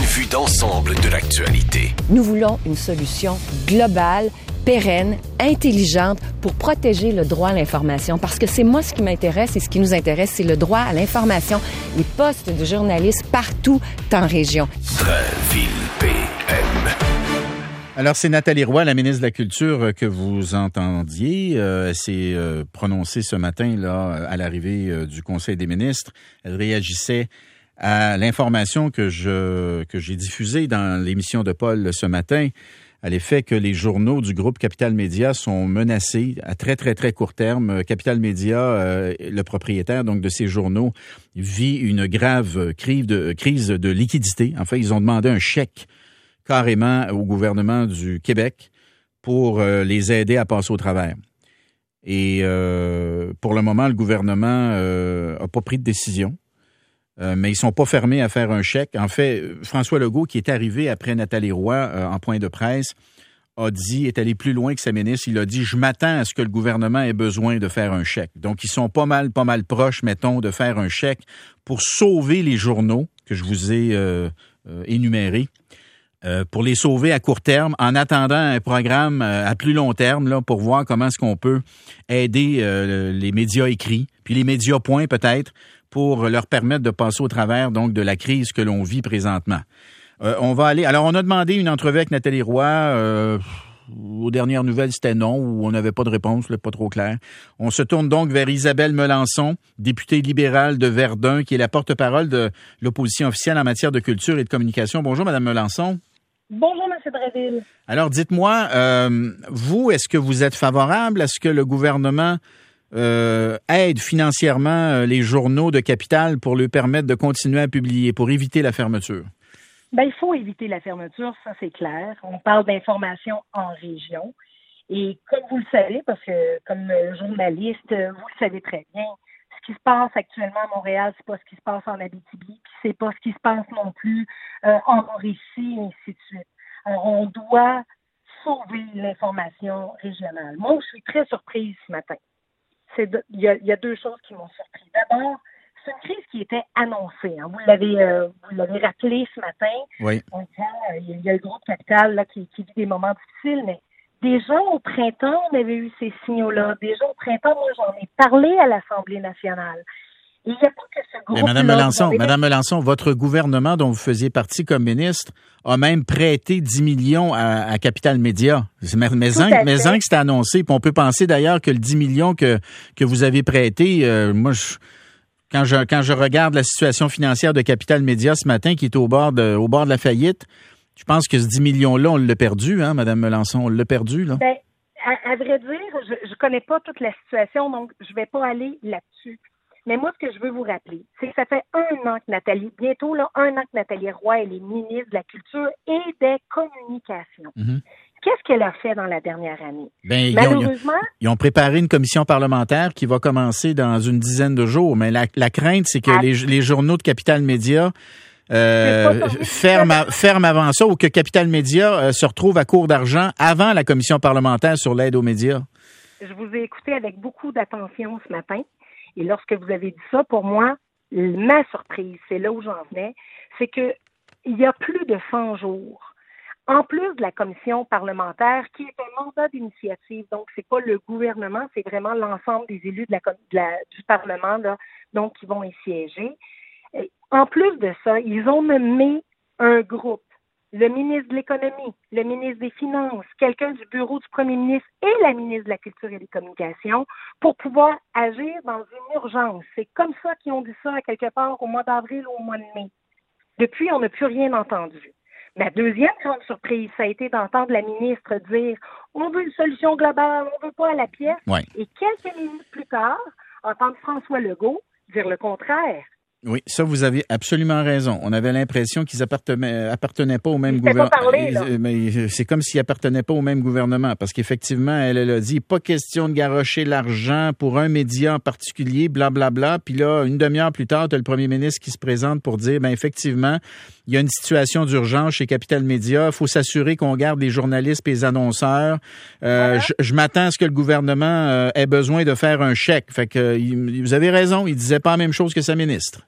vue d'ensemble de l'actualité. Nous voulons une solution globale, pérenne, intelligente pour protéger le droit à l'information. Parce que c'est moi ce qui m'intéresse et ce qui nous intéresse, c'est le droit à l'information. Les postes de journalistes partout en région. Drainville PM. Alors, c'est Nathalie Roy, la ministre de la Culture, que vous entendiez. Elle s'est prononcée ce matin là à l'arrivée du Conseil des ministres. Elle réagissait à l'information que j'ai diffusée dans l'émission de Paul ce matin, à l'effet que les journaux du groupe Capital Média sont menacés à très, très, très court terme. Capital Média, le propriétaire donc de ces journaux, vit une grave crise de liquidité. En fait, ils ont demandé un chèque carrément au gouvernement du Québec pour les aider à passer au travers. Et pour le moment, le gouvernement n'a pas pris de décision. Mais ils sont pas fermés à faire un chèque. En fait, François Legault, qui est arrivé après Nathalie Roy en point de presse, est allé plus loin que sa ministre. Il a dit, je m'attends à ce que le gouvernement ait besoin de faire un chèque. Donc, ils sont pas mal proches, mettons, de faire un chèque pour sauver les journaux que je vous ai énumérés. Pour les sauver à court terme, en attendant un programme à plus long terme là, pour voir comment est-ce qu'on peut aider les médias écrits, puis les médias points peut-être, pour leur permettre de passer au travers donc de la crise que l'on vit présentement. On va aller. Alors, on a demandé une entrevue avec Nathalie Roy. Aux dernières nouvelles, c'était non, ou on n'avait pas de réponse, là, pas trop clair. On se tourne donc vers Isabelle Melançon, députée libérale de Verdun, qui est la porte-parole de l'opposition officielle en matière de culture et de communication. Bonjour, Madame Melançon. Bonjour, M. Drainville. Alors, dites-moi, vous, est-ce que vous êtes favorable à ce que le gouvernement aide financièrement les journaux de Capital pour leur permettre de continuer à publier, pour éviter la fermeture? Ben, il faut éviter la fermeture, ça c'est clair. On parle d'information en région. Et comme vous le savez, parce que comme journaliste, vous le savez très bien, ce qui se passe actuellement à Montréal, c'est pas ce qui se passe en Abitibi, puis c'est pas ce qui se passe non plus en Mauricie, et ainsi de suite. Alors, on doit sauver l'information régionale. Moi, je suis très surprise ce matin. Il y a deux choses qui m'ont surpris. D'abord, c'est une crise qui était annoncée. Hein. Vous l'avez rappelé ce matin. Oui. Il y a le groupe Capital là, qui vit des moments difficiles, mais déjà au printemps, on avait eu ces signaux-là. Déjà au printemps, moi, j'en ai parlé à l'Assemblée nationale. Il n'y a pas que ce groupe-là. Madame Melançon, votre gouvernement dont vous faisiez partie comme ministre a même prêté 10 millions à Capital Média. Mais que c'était annoncé. Puis on peut penser d'ailleurs que le 10 millions que vous avez prêté, quand je regarde la situation financière de Capital Média ce matin, qui est au bord de la faillite, je pense que ce 10 millions-là, on l'a perdu, hein, Madame Melançon, on l'a perdu, là. Ben, à vrai dire, je connais pas toute la situation, donc je vais pas aller là-dessus. Mais moi, ce que je veux vous rappeler, c'est que ça fait bientôt un an que Nathalie Roy, elle est ministre de la Culture et des Communications. Mm-hmm. Qu'est-ce qu'elle a fait dans la dernière année? Malheureusement... Ils ont préparé une commission parlementaire qui va commencer dans une dizaine de jours, mais la crainte, c'est que les journaux de Capital Média ferment avant ça, ou que Capital Média se retrouve à court d'argent avant la commission parlementaire sur l'aide aux médias. Je vous ai écouté avec beaucoup d'attention ce matin. Et lorsque vous avez dit ça, pour moi, ma surprise, c'est là où j'en venais, c'est que il y a plus de 100 jours. En plus de la commission parlementaire, qui est un mandat d'initiative, donc c'est pas le gouvernement, c'est vraiment l'ensemble des élus du Parlement, là, donc qui vont y siéger. Et en plus de ça, ils ont nommé un groupe, le ministre de l'Économie, le ministre des Finances, quelqu'un du bureau du premier ministre et la ministre de la Culture et des Communications pour pouvoir agir dans une urgence. C'est comme ça qu'ils ont dit ça à quelque part au mois d'avril ou au mois de mai. Depuis, on n'a plus rien entendu. Ma deuxième grande surprise, ça a été d'entendre la ministre dire « On veut une solution globale, on ne veut pas à la pièce ouais. ». Et quelques minutes plus tard, entendre François Legault dire le contraire. Oui, ça, vous avez absolument raison. On avait l'impression qu'ils appartenaient pas au même gouvernement. Mais c'est comme s'ils appartenaient pas au même gouvernement, parce qu'effectivement, elle a dit pas question de garrocher l'argent pour un média en particulier, blablabla. Puis là, une demi-heure plus tard, tu as le premier ministre qui se présente pour dire, effectivement, il y a une situation d'urgence chez Capital Média. Il faut s'assurer qu'on garde les journalistes et les annonceurs. Je m'attends à ce que le gouvernement ait besoin de faire un chèque. Fait que vous avez raison, il disait pas la même chose que sa ministre.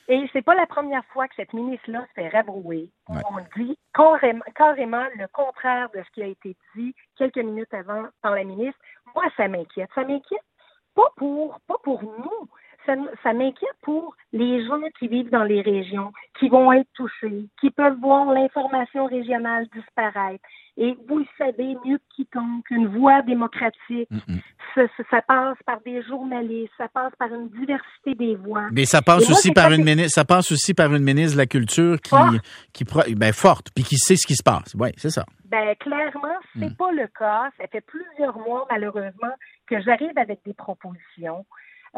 Et c'est pas la première fois que cette ministre-là se fait rabrouer. Ouais. On dit carrément le contraire de ce qui a été dit quelques minutes avant par la ministre. Moi, ça m'inquiète. Ça m'inquiète pas pour nous. Ça m'inquiète pour les gens qui vivent dans les régions, qui vont être touchés, qui peuvent voir l'information régionale disparaître. Et vous le savez mieux que quiconque, une voie démocratique, ça passe par des journalistes, ça passe par une diversité des voix. Mais ça passe aussi par une ministre de la Culture forte, puis qui sait ce qui se passe. Oui, c'est ça. Clairement, c'est pas le cas. Ça fait plusieurs mois, malheureusement, que j'arrive avec des propositions.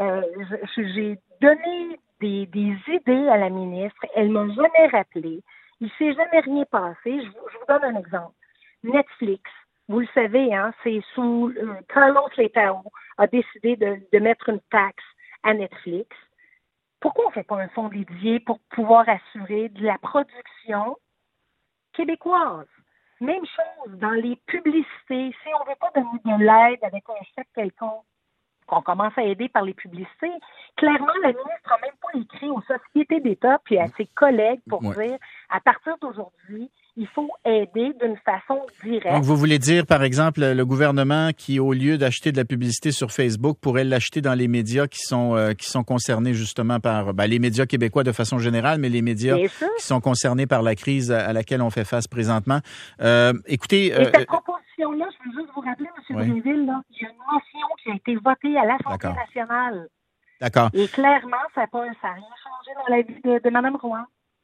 J'ai donné des idées à la ministre. Elle m'a jamais rappelé. Il s'est jamais rien passé. Je vous donne un exemple. Netflix, vous le savez, hein, c'est sous Carlos Letao a décidé de mettre une taxe à Netflix. Pourquoi on ne fait pas un fonds dédié pour pouvoir assurer de la production québécoise? Même chose dans les publicités. Si on ne veut pas donner de l'aide avec un chèque quelconque, qu'on commence à aider par les publicités. Clairement, la ministre n'a même pas écrit aux sociétés d'État puis à ses collègues pour dire, à partir d'aujourd'hui, il faut aider d'une façon directe. Donc, vous voulez dire, par exemple, le gouvernement qui, au lieu d'acheter de la publicité sur Facebook, pourrait l'acheter dans les médias qui sont concernés justement par les médias québécois de façon générale, mais les médias qui sont concernés par la crise à laquelle on fait face présentement. Écoutez... cette proposition-là, je veux juste vous rappeler, M. Brinville, là, il y a une motion qui a été votée à l'Assemblée nationale. D'accord. Et clairement, ça n'a rien changé dans la vie de Mme Roy.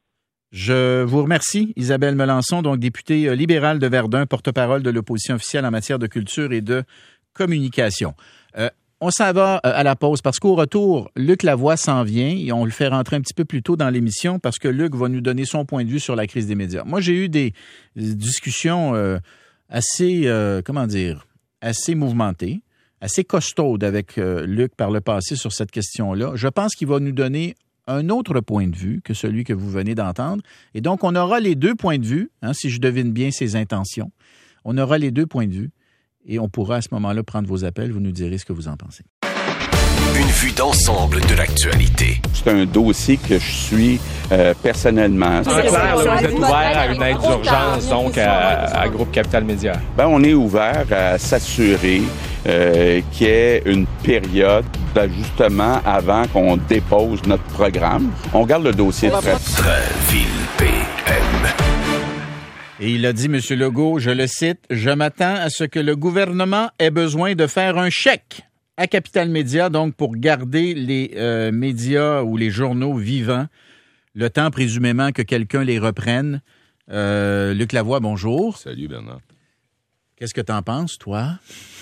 Je vous remercie, Isabelle Melançon, donc députée libérale de Verdun, porte-parole de l'opposition officielle en matière de culture et de communication. On s'en va à la pause parce qu'au retour, Luc Lavoie s'en vient et on le fait rentrer un petit peu plus tôt dans l'émission parce que Luc va nous donner son point de vue sur la crise des médias. Moi, j'ai eu des discussions assez mouvementées, assez costaudes avec Luc par le passé sur cette question-là. Je pense qu'il va nous donner un autre point de vue que celui que vous venez d'entendre. Et donc, on aura les deux points de vue, si je devine bien ses intentions. On aura les deux points de vue et on pourra à ce moment-là prendre vos appels. Vous nous direz ce que vous en pensez. Une vue d'ensemble de l'actualité. C'est un dossier que je suis personnellement. En clair, là, vous êtes ouvert à une aide d'urgence, donc à Groupe Capital Média. On est ouvert à s'assurer qu'il y ait une période d'ajustement avant qu'on dépose notre programme. On garde le dossier de près. Ville PM. Et il a dit, M. Legault, je le cite, « Je m'attends à ce que le gouvernement ait besoin de faire un chèque à Capital Média, donc pour garder les médias ou les journaux vivants, le temps présumément que quelqu'un les reprenne. » Luc Lavoie, bonjour. Salut Bernard. Qu'est-ce que t'en penses, toi?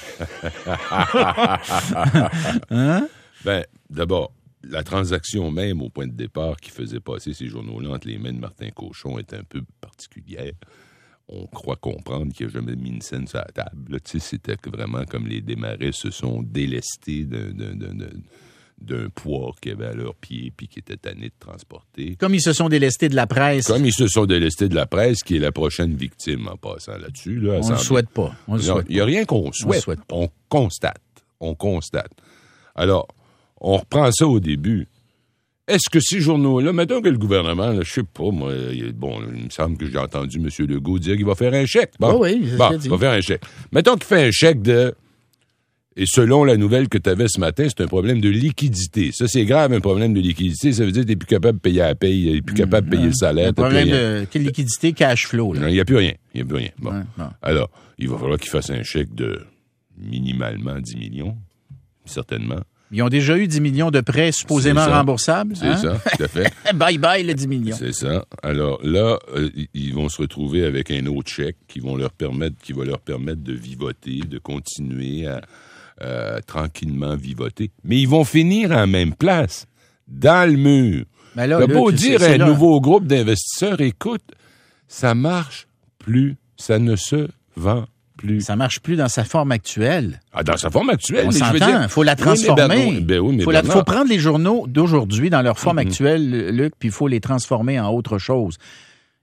D'abord, la transaction même au point de départ qui faisait passer ces journaux-là entre les mains de Martin Cochon est un peu particulière. On croit comprendre qu'il n'a jamais mis une scène sur la table. C'était vraiment comme les Desmarais se sont délestés d'un poids qu'ils avaient à leurs pieds puis qui était tanné de transporter. Comme ils se sont délestés de la presse. Comme ils se sont délestés de la presse, qui est la prochaine victime en passant là-dessus. Là, on ne le souhaite pas. Il n'y a rien qu'on souhaite. On constate. Alors, on reprend ça au début. Est-ce que ces journaux-là, mettons que le gouvernement, là, je sais pas, moi, il me semble que j'ai entendu M. Legault dire qu'il va faire un chèque. Il va faire un chèque. Mettons qu'il fait un chèque de... Et selon la nouvelle que tu avais ce matin, c'est un problème de liquidité. Ça, c'est grave, un problème de liquidité. Ça veut dire que tu n'es plus capable de payer la paye, tu n'es plus capable de payer le salaire. Un problème de liquidité, cash flow. Il n'y a plus rien. Bon. Alors, il va falloir qu'il fasse un chèque de minimalement 10 millions, certainement. Ils ont déjà eu 10 millions de prêts supposément remboursables. C'est ça, tout à fait. Bye-bye, les 10 millions. C'est ça. Alors là, ils vont se retrouver avec un autre chèque qui va leur permettre de vivoter, de continuer à tranquillement vivoter. Mais ils vont finir en même place, dans le mur. Ben là, t'as beau dire à un nouveau groupe d'investisseurs, écoute, ça marche plus, ça ne se vend plus. Ça marche plus dans sa forme actuelle. Dans sa forme actuelle. On s'entend, il faut la transformer. Il faut prendre les journaux d'aujourd'hui dans leur forme actuelle, Luc, puis il faut les transformer en autre chose.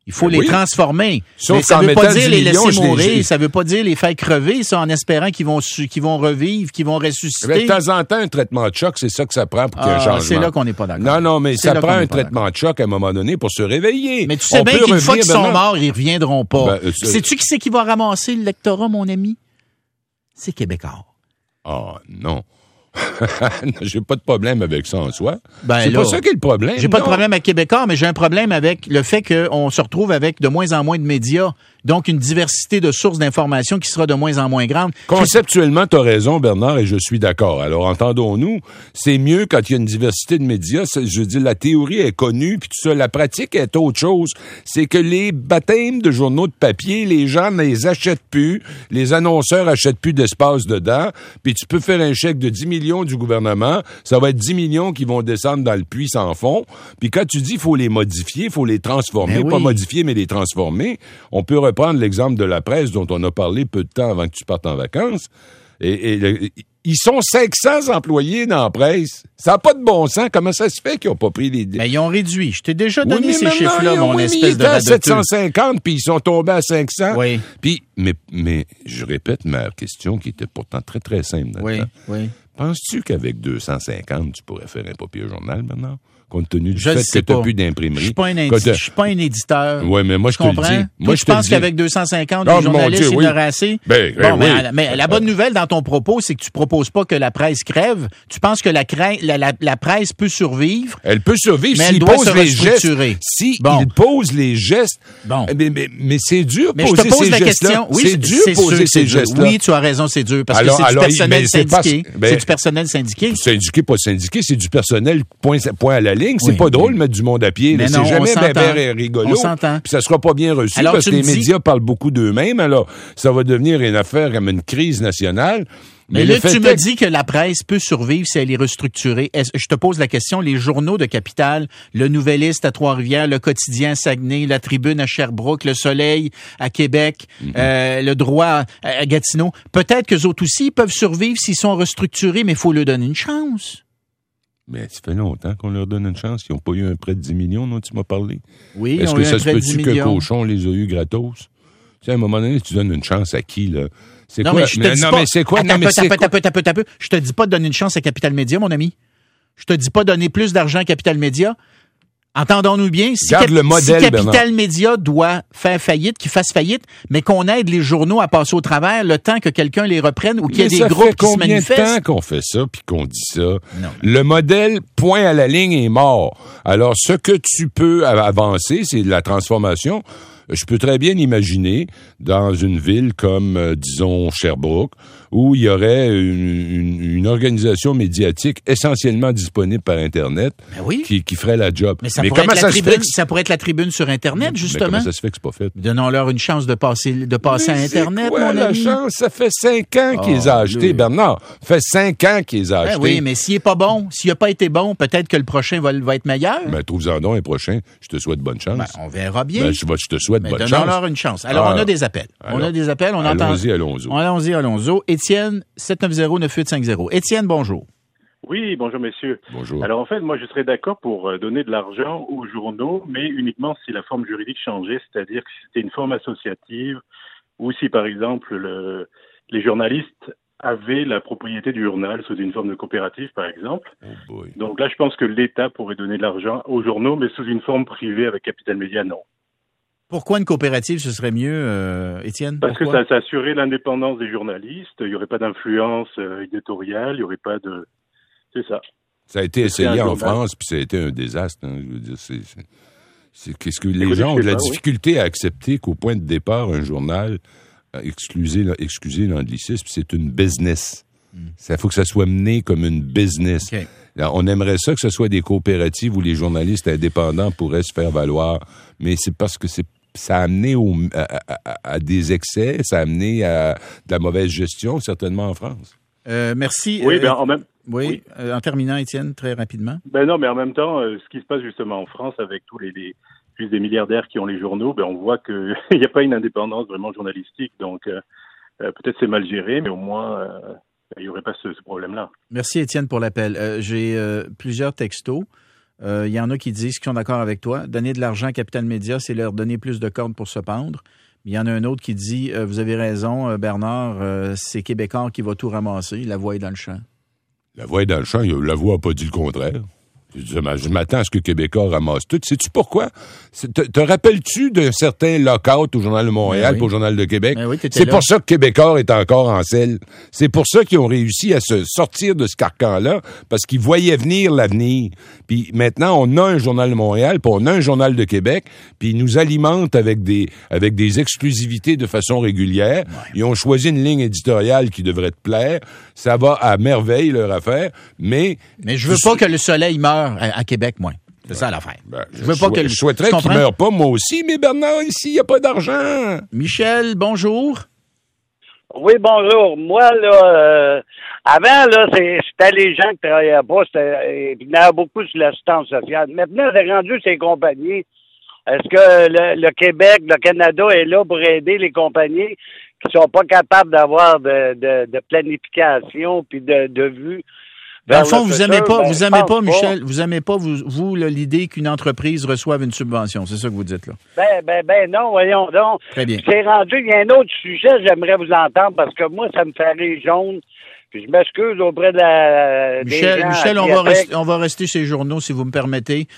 Il faut Ben les transformer. Sauf mais ça qu'en veut pas mettant dire 10 les millions, laisser je les- mourir, ça veut pas dire les faire crever, ça, en espérant qu'ils vont revivre, qu'ils vont ressusciter. De temps en temps, un traitement de choc, c'est ça que ça prend pour qu'il y ait un changement. C'est là qu'on n'est pas d'accord. Non, mais C'est ça là prend qu'on un n'est pas traitement de choc à un moment donné pour se réveiller. Mais tu sais On bien peut qu'une fois revenir, qu'ils sont Bernard. morts, ils reviendront pas. Ben, Sais-tu qui c'est qui va ramasser l'électorat, mon ami? C'est Québécois. Ah, non. J'ai pas de problème avec ça en soi. Ben c'est là, pas ça qui est le problème. J'ai pas de non. problème avec Québécois, mais j'ai un problème avec le fait qu'on se retrouve avec de moins en moins de médias. Donc, une diversité de sources d'informations qui sera de moins en moins grande. Conceptuellement, tu as raison, Bernard, et je suis d'accord. Alors, entendons-nous, c'est mieux quand il y a une diversité de médias. Je veux dire, la théorie est connue, puis tout ça. La pratique est autre chose. C'est que les baptêmes de journaux de papier, les gens ne les achètent plus, les annonceurs achètent plus d'espace dedans, puis tu peux faire un chèque de 10 millions du gouvernement, ça va être 10 millions qui vont descendre dans le puits sans fond. Puis quand tu dis il faut les modifier, il faut les transformer, Ben oui. pas modifier, mais les transformer, on peut reprendre l'exemple de la presse dont on a parlé peu de temps avant que tu partes en vacances. Ils sont 500 employés dans la presse. Ça n'a pas de bon sens. Comment ça se fait qu'ils n'ont pas pris les... Ben, ils ont réduit. Je t'ai déjà Oui, donné mais ces maintenant, chiffres-là, mon oui, espèce mais ils de étaient à radoteux. 750, puis ils sont tombés à 500. Oui. Puis, mais je répète ma question qui était pourtant très, très simple. Dans le Oui, temps. oui. Penses-tu qu'avec 250, tu pourrais faire un papier journal maintenant? Compte tenu du Je fait sais que tu n'as pas. plus d'imprimerie. Je suis pas un éditeur. Oui, mais moi, je te le dis. Comprends? Moi, Je pense qu'avec 250, les Oh, mon journalistes, Dieu, il oui. y en aura assez. Ben, Bon, oui. mais la bonne nouvelle dans ton propos, c'est que tu proposes pas que la presse crève. Tu penses que la presse peut survivre. Elle peut survivre Mais s'il elle doit pose se les gestes. restructurer. S'il Bon. pose les gestes. Bon. Mais c'est dur Mais je poser te pose ces la gestes-là. question. Oui, c'est dur c'est poser sûr, ces c'est dur. gestes-là. Oui, tu as raison, c'est dur. Parce Alors- que c'est du alors, personnel mais c'est pas- syndiqué. ben- C'est du personnel syndiqué. Syndiqué, pas syndiqué, c'est du personnel point à la ligne. C'est Oui, pas drôle oui. de mettre du monde à pied. là. Mais C'est non, jamais on bien s'entend. rigolo. On s'entend. Puis ça sera pas bien reçu Alors, parce tu que me les dis- médias parlent beaucoup d'eux-mêmes. Alors, ça va devenir une affaire comme une crise nationale. Mais le là, fait tu est me que- dis que la presse peut survivre si elle est restructurée. Je te pose la question, les journaux de Capitale, le Nouvelliste à Trois-Rivières, le Quotidien à Saguenay, la Tribune à Sherbrooke, le Soleil à Québec, le Droit à Gatineau, peut-être qu'eux autres aussi peuvent survivre s'ils sont restructurés, mais il faut leur donner une chance. Mais ça fait longtemps qu'on leur donne une chance. Ils n'ont pas eu un prêt de 10 millions dont tu m'as parlé. Oui, Est-ce on que a eu ça un se prêt de 10 peut-tu que millions. Cochon les a eu gratos? Tu sais, à un moment donné, tu donnes une chance à qui, là? C'est Non, quoi? mais je te dis non, pas... mais c'est quoi? Attends, Non, mais c'est quoi? Attends. Je te dis pas de donner une chance à Capital Média, mon ami. Je te dis pas de donner plus d'argent à Capital Média. Entendons-nous bien, si, Garde le modèle, si Capital Bernard. Média doit faire faillite, qu'il fasse faillite, mais qu'on aide les journaux à passer au travers le temps que quelqu'un les reprenne ou qu'il y ait Mais des ça groupes fait qui se combien de temps manifestent. qu'on fait ça puis qu'on dit ça? Non. Le modèle point à la ligne est mort. Alors, ce que tu peux avancer, c'est de la transformation. Je peux très bien imaginer dans une ville comme, disons, Sherbrooke, où il y aurait une organisation médiatique essentiellement disponible par Internet Ben oui. qui ferait la job. Mais ça, Mais pourrait comment être ça la se tribune, fait? ça pourrait être la tribune sur Internet, Mais justement. comment ça se fait que c'est pas fait? Donnons-leur une chance de passer à Mais Internet, c'est quoi mon la ami. chance? Ça fait 5 ans qu'ils les a achetés, là. Bernard. Ça fait 5 ans qu'ils les a Ben achetés. oui, mais s'il est pas bon, s'il a pas été bon, peut-être que le prochain va être meilleur. Ben, trouve-en donc un prochain. Je te souhaite bonne chance. Ben, on verra bien. Ben, je te souhaite Mais bonne chance. donnons-leur une chance. Alors, Ah. on a des appels. On entend. Allons-y. Étienne, 790-9850. Étienne, bonjour. Oui, bonjour messieurs. Bonjour. Alors en fait, moi je serais d'accord pour donner de l'argent aux journaux, mais uniquement si la forme juridique changeait, c'est-à-dire que si c'était une forme associative ou si par exemple les journalistes avaient la propriété du journal sous une forme de coopérative par exemple. Oh boy. Donc là je pense que l'État pourrait donner de l'argent aux journaux, mais sous une forme privée avec Capital Média, non. Pourquoi une coopérative, ce serait mieux, Étienne? Parce Pourquoi? que ça assurait l'indépendance des journalistes, il n'y aurait pas d'influence éditoriale, il n'y aurait pas de... C'est ça. Ça a été essayé un en journal. France, puis ça a été un désastre. Hein. Je veux dire, c'est qu'est-ce que les Écoutez, gens ont je de sais la pas, oui. difficulté à accepter qu'au point de départ, un journal, excusez l'anglicisme, c'est une business. Ça faut que ça soit mené comme une business. OK. Alors, on aimerait ça que ce soit des coopératives où les journalistes indépendants pourraient se faire valoir, mais c'est parce que ça a amené à des excès, ça a amené à de la mauvaise gestion, certainement en France. Merci. Oui, en même... Oui, en terminant, Étienne, très rapidement. Ben non, mais en même temps, ce qui se passe justement en France avec tous les plus des milliardaires qui ont les journaux, ben on voit qu'il n'y a pas une indépendance vraiment journalistique. Donc peut-être c'est mal géré, mais au moins il n'y aurait pas ce problème-là. Merci, Étienne, pour l'appel. J'ai plusieurs textos. Il y en a qui disent qu'ils sont d'accord avec toi. Donner de l'argent à Capital Média, c'est leur donner plus de cordes pour se pendre. Il y en a un autre qui dit, vous avez raison, Bernard, c'est Québécois qui va tout ramasser. La voix est dans le champ. La voix est dans le champ. La voix n'a pas dit le contraire. Je m'attends à ce que Québécois ramasse tout. Sais-tu pourquoi? Te rappelles-tu d'un certain lock-out au Journal de Montréal pour au Journal de Québec? Oui, c'est là. Pour ça que Québécois est encore en selle. C'est pour ça qu'ils ont réussi à se sortir de ce carcan-là, parce qu'ils voyaient venir l'avenir. Puis maintenant, on a un Journal de Montréal, puis on a un Journal de Québec, puis ils nous alimentent avec des exclusivités de façon régulière. Ouais. Ils ont choisi une ligne éditoriale qui devrait te plaire. Ça va à merveille, leur affaire, mais je veux pas que le soleil meure à Québec, moi. C'est ça l'affaire. Je souhaiterais qu'il meure pas, moi aussi, mais Bernard, ici, il n'y a pas d'argent. Michel, bonjour. Oui, bonjour. Moi, là, avant, là, c'était les gens qui travaillaient pas, il y en avait beaucoup sur l'assistance sociale. Maintenant, c'est rendu ces compagnies. Est-ce que le Québec, le Canada est là pour aider les compagnies qui sont pas capables d'avoir de planification puis de vue? Dans le fond, vous aimez pas, Michel, vous aimez pas, vous l'idée qu'une entreprise reçoive une subvention. C'est ça que vous dites, là. Ben non, voyons donc. Très bien. C'est rendu, il y a un autre sujet, j'aimerais vous entendre, parce que moi, ça me fait rire jaune. Puis je m'excuse auprès de Michel, on va rester chez les journaux, si vous me permettez.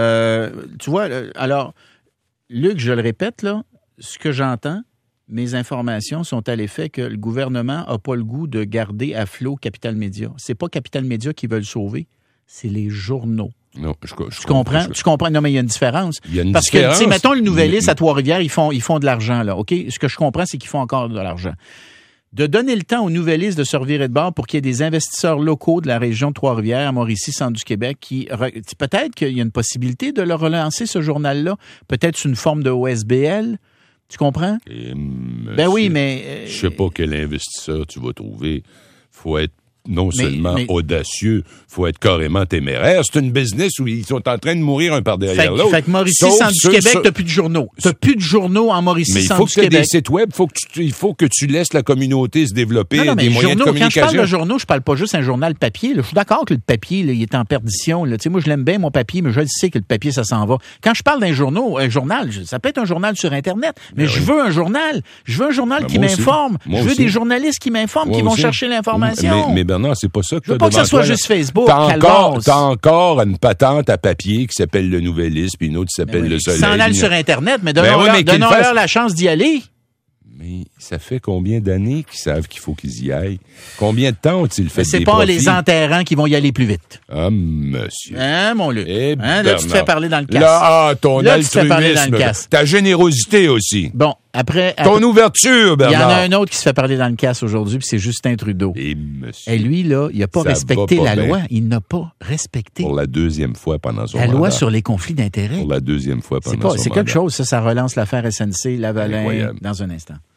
Tu vois, alors, Luc, je le répète, là, ce que j'entends, mes informations sont à l'effet que le gouvernement n'a pas le goût de garder à flot Capital Média. C'est pas Capital Média qui veut le sauver, c'est les journaux. Non, tu comprends? Tu comprends? Non, mais il y a une différence. Parce que, tu sais, mettons le Nouvelliste à Trois-Rivières, ils font de l'argent, là. OK? Ce que je comprends, c'est qu'ils font encore de l'argent. De donner le temps aux Nouvellistes de se revirer de bord pour qu'il y ait des investisseurs locaux de la région de Trois-Rivières, Mauricie, centre du Québec, peut-être qu'il y a une possibilité de le relancer, ce journal-là. Peut-être sous une forme de OSBL. Tu comprends? Ben oui, mais... Je sais pas quel investisseur tu vas trouver. Faut être non seulement audacieux, faut être carrément téméraire. C'est une business où ils sont en train de mourir un par derrière l'autre. Fait que Mauricie, centre du Québec, t'as plus de journaux. T'as plus de journaux en Mauricie, centre du Québec. Mais il faut que tu aies des sites web, il faut que tu laisses la communauté se développer, des moyens de communication. Quand je parle de journaux, je parle pas juste d'un journal papier. Là. Je suis d'accord que le papier, là, il est en perdition. Là. Moi, je l'aime bien, mon papier, mais je le sais que le papier, ça s'en va. Quand je parle d'un journal, ça peut être un journal sur Internet, mais je veux un journal. Je veux un journal qui m'informe. Je veux des journalistes qui m'informent, qui vont chercher l'information. Mais Bernard, c'est pas ça que pas que ça soit juste Facebook. T'as encore une patente à papier qui s'appelle le Nouvelliste, puis une autre qui s'appelle le Soleil. Ils s'en allent sur Internet, mais donnons-leur la chance d'y aller. Mais ça fait combien d'années qu'ils savent qu'il faut qu'ils y aillent? Combien de temps ont-ils fait des profits? C'est pas les enterrants qui vont y aller plus vite. Ah, monsieur. Hein, mon Luc? Là, tu te fais parler dans le casse. Là, ton altruisme, ta générosité aussi. Bon, après... Ton ouverture, Bernard. Il y en a un autre qui se fait parler dans le casse aujourd'hui, puis c'est Justin Trudeau. Et lui, là, il n'a pas respecté la loi. Il n'a pas respecté. Pour la deuxième fois pendant son mandat. La loi sur les conflits d'intérêts. Pour la deuxième fois pendant son mandat. C'est quelque chose, ça relance l'affaire SNC-Lavalin dans un instant.